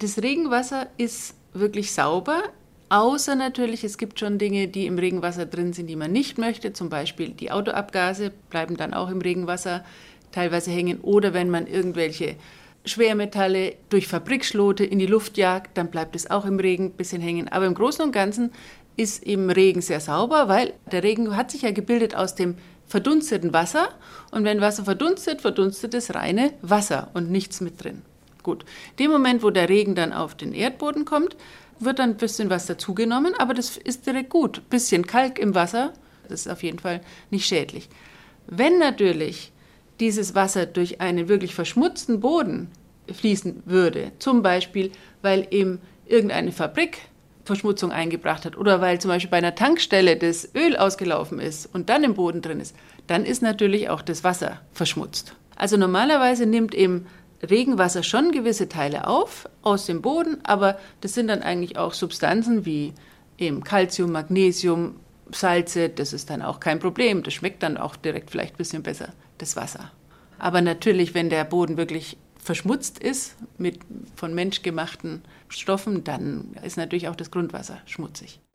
Das Regenwasser ist wirklich sauber, außer natürlich, es gibt schon Dinge, die im Regenwasser drin sind, die man nicht möchte. Zum Beispiel die Autoabgase bleiben dann auch im Regenwasser teilweise hängen. Oder wenn man irgendwelche Schwermetalle durch Fabrikschlote in die Luft jagt, dann bleibt es auch im Regen ein bisschen hängen. Aber im Großen und Ganzen ist eben Regen sehr sauber, weil der Regen hat sich ja gebildet aus dem verdunsteten Wasser. Und wenn Wasser verdunstet, verdunstet es reine Wasser und nichts mit drin. Gut, in dem Moment, wo der Regen dann auf den Erdboden kommt, wird dann ein bisschen was dazugenommen, aber das ist direkt gut. Ein bisschen Kalk im Wasser, das ist auf jeden Fall nicht schädlich. Wenn natürlich dieses Wasser durch einen wirklich verschmutzten Boden fließen würde, zum Beispiel, weil eben irgendeine Fabrik Verschmutzung eingebracht hat oder weil zum Beispiel bei einer Tankstelle das Öl ausgelaufen ist und dann im Boden drin ist, dann ist natürlich auch das Wasser verschmutzt. Also normalerweise nimmt eben Regenwasser schon gewisse Teile auf aus dem Boden, aber das sind dann eigentlich auch Substanzen wie eben Calcium, Magnesium, Salze, das ist dann auch kein Problem. Das schmeckt dann auch direkt vielleicht ein bisschen besser, das Wasser. Aber natürlich, wenn der Boden wirklich verschmutzt ist mit von menschgemachten Stoffen, dann ist natürlich auch das Grundwasser schmutzig.